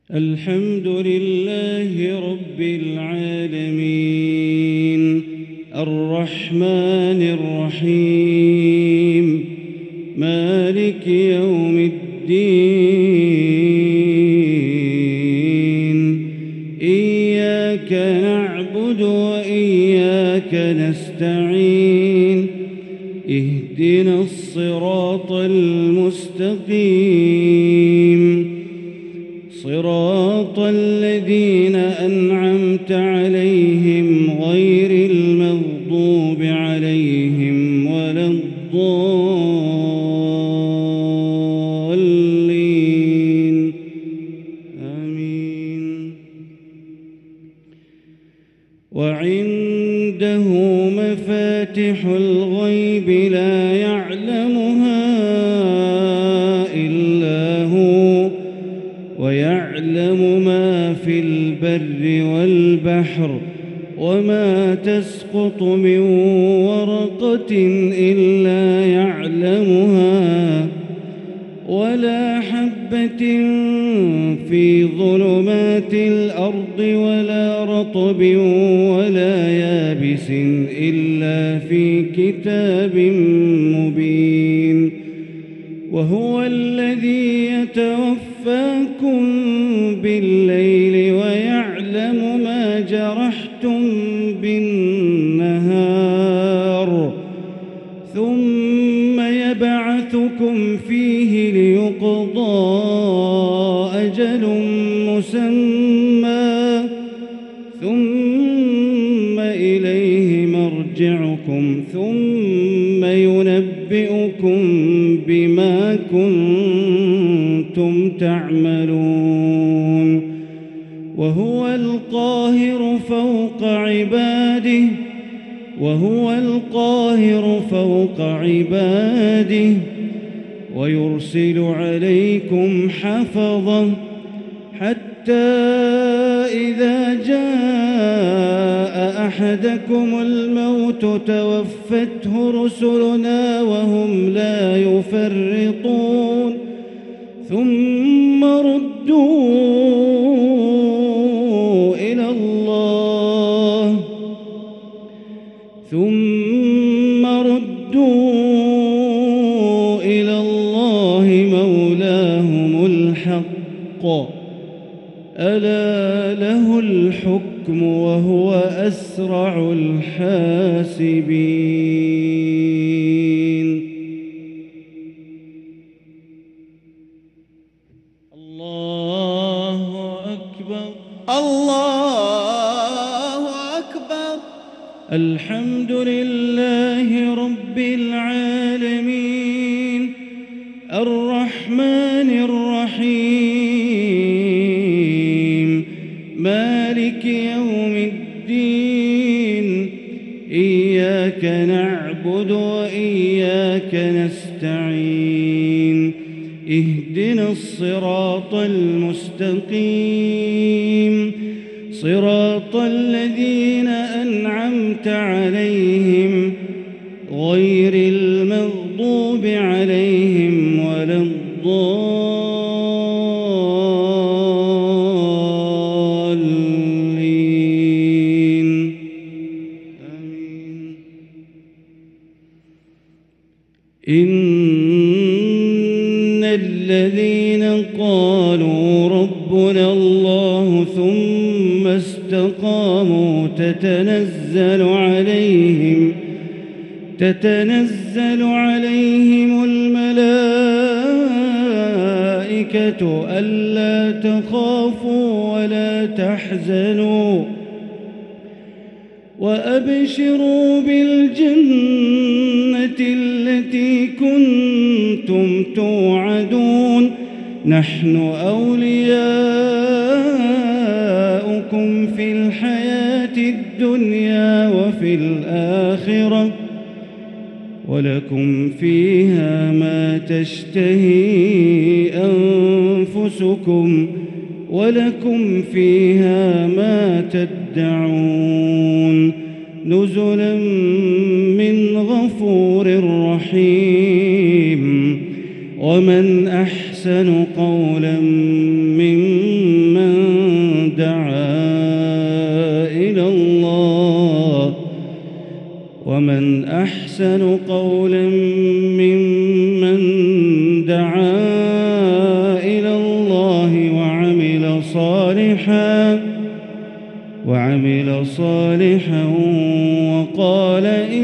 الحمد لله رب العالمين الرحمن الرحيم مالك يوم الدين إياك نعبد وإياك نستعين اهدنا الصراط المستقيم صراط الذين أنعمت عليهم غير المغضوب عليهم ولا الضالين آمين. وعنده مفاتح الغيب لا يعلمها إلا هو ويعلم ما في البر والبحر وما تسقط من ورقة إلا يعلمها ولا حبة في ظلمات الأرض ولا رطب ولا يابس إلا في كتاب مبين. وهو الذي يتوفاكم بالليل ويعلم ما جرحتم بالنهار ثم يبعثكم فيه ليقضى أجل مسمى ثم إليه مرجعكم ثم ينبئكم بما كنتم تعملون. وهو القاهر فوق عباده ويرسل عليكم حفظة حتى إذا جاء أحدكم الموت توفته رسلنا وهم لا يفرطون ثم ردوا إلى الله مولاهم الحق ألا له الحكم وهو أسرع الحاسبين. الله أكبر الله أكبر. الحمد لله رب العالمين الرحمن الرحيم مالك يوم الدين إياك نعبد وإياك نستعين اهدنا الصراط المستقيم صراط الذين أنعمت عليهم غير المغضوب عليهم ولا الضالين آمين. إن الذين قالوا ربنا الله ثم استقاموا تتنزل عليهم الملائكة ألا تخافوا ولا تحزنوا وأبشروا بالجنة التي كنتم توعدون نحن أولياؤكم في الحياة الدنيا وفي الآخرة ولكم فيها ما تشتهي أنفسكم ولكم فيها ما تدعون نزلا من غفور رحيم. ومن أحسن قولا ممن ومن أحسن قولا ممن دعا إلى الله وعمل صالحا وقال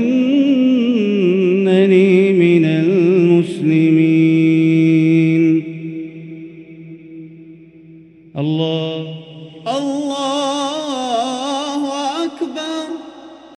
إنني من المسلمين. الله